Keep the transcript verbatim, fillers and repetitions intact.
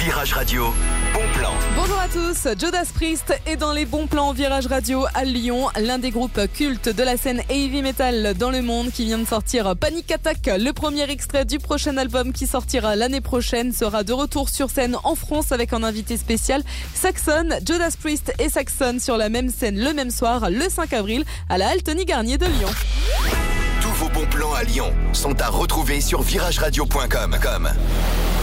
Virage Radio, bon plan. Bonjour à tous, Judas Priest est dans les bons plans Virage Radio à Lyon, l'un des groupes cultes de la scène heavy metal dans le monde qui vient de sortir Panic Attack. Le premier extrait du prochain album qui sortira l'année prochaine sera de retour sur scène en France avec un invité spécial, Saxon. Judas Priest et Saxon sur la même scène le même soir, le cinq avril, à la Altony Garnier de Lyon. Tous vos bons plans à Lyon sont à retrouver sur virage radio point com.